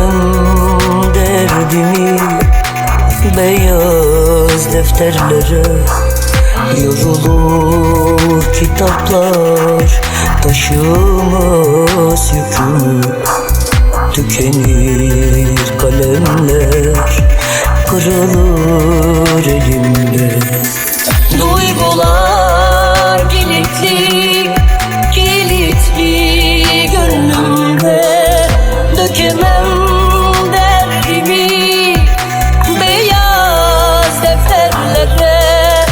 Dökemem derdimi beyaz defterlere. Yorulur kitaplar, taşımaz yükümü. Tükenir kalemler, kırılır elimde. Duygular kilitli, kilitli gönlümde. Dökemem derdimi beyaz defterlere.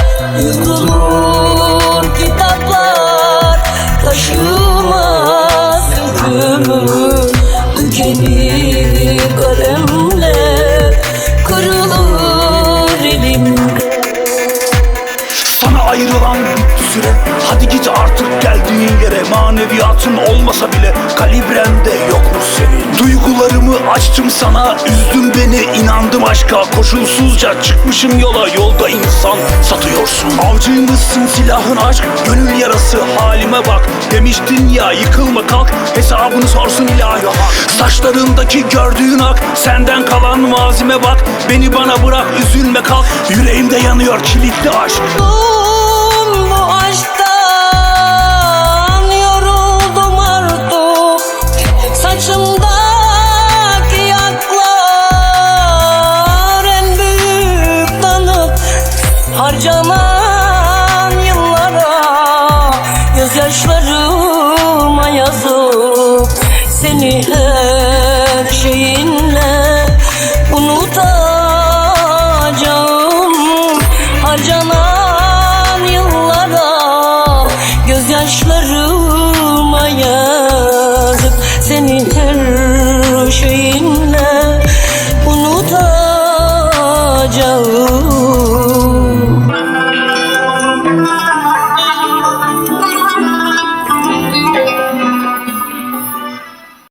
Yorulur kitaplar, taşımaz yükümü. Tükenir kalemler, kırılır elimde. Sana ayrılan bitti süre, hadi git artık geldiğin yere. Maneviyatın olmasa bile kalibrende yokmuş senin. Duygularımı açtım sana, üzdün beni, inandım aşka. Koşulsuzca çıkmışım yola, yolda insan satıyorsun. Avcıymışsın, silahın aşk, gönül yarası, halime bak. Demiştin ya yıkılma kalk, hesabını sorsun ilahi hak. Saçlarındaki gördüğün ak, senden kalan mazime bak. Beni bana bırak, üzülme kalk, yüreğimde yanıyor kilitli aşk. Bu aşktan yoruldum artık. Saçımdaki yaklar en büyük tanık. Harcanan yıllara, gözyaşlarıma yazıp seni her şeyinle unutacağım. Harcanan yıllara, gözyaşlarıma yazıp seni her şeyinle